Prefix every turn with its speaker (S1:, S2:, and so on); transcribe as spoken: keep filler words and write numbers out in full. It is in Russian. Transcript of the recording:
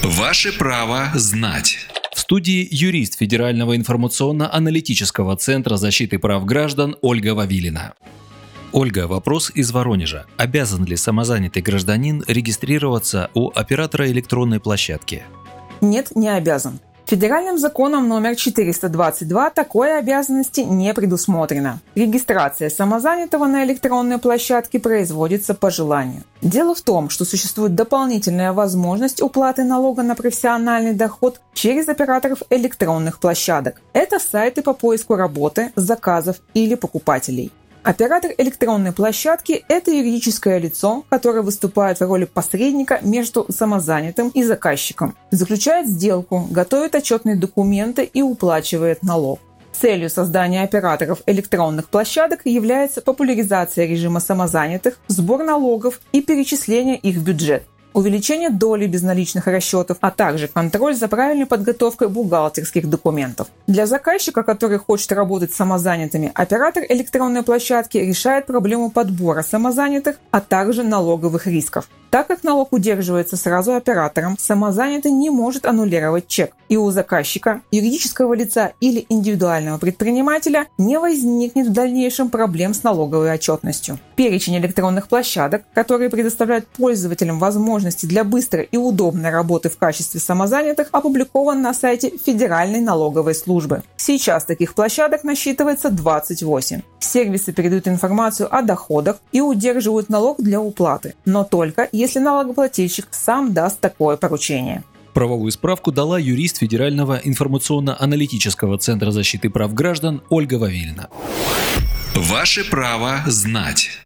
S1: Ваше право знать.
S2: В студии юрист Федерального информационно-аналитического центра защиты прав граждан Ольга Вавилина. Ольга, вопрос из Воронежа. Обязан ли самозанятый гражданин регистрироваться у оператора электронной площадки?
S3: Нет, не обязан. Федеральным законом номер четыреста двадцать два такой обязанности не предусмотрено. Регистрация самозанятого на электронной площадке производится по желанию. Дело в том, что существует дополнительная возможность уплаты налога на профессиональный доход через операторов электронных площадок. Это сайты по поиску работы, заказов или покупателей. Оператор электронной площадки – это юридическое лицо, которое выступает в роли посредника между самозанятым и заказчиком, заключает сделку, готовит отчетные документы и уплачивает налог. Целью создания операторов электронных площадок является популяризация режима самозанятых, сбор налогов и перечисление их в бюджет, увеличение доли безналичных расчетов, а также контроль за правильной подготовкой бухгалтерских документов. Для заказчика, который хочет работать с самозанятыми, оператор электронной площадки решает проблему подбора самозанятых, а также налоговых рисков. Так как налог удерживается сразу оператором, самозанятый не может аннулировать чек, и у заказчика, юридического лица или индивидуального предпринимателя не возникнет в дальнейшем проблем с налоговой отчетностью. Перечень электронных площадок, которые предоставляют пользователям возможности для быстрой и удобной работы в качестве самозанятых, опубликован на сайте Федеральной налоговой службы. Сейчас таких площадок насчитывается двадцать восемь. Сервисы передают информацию о доходах и удерживают налог для уплаты, но только если налогоплательщик сам даст такое поручение.
S2: Правовую справку дала юрист Федерального информационно-аналитического центра защиты прав граждан Ольга Вавилина.
S1: Ваше право знать.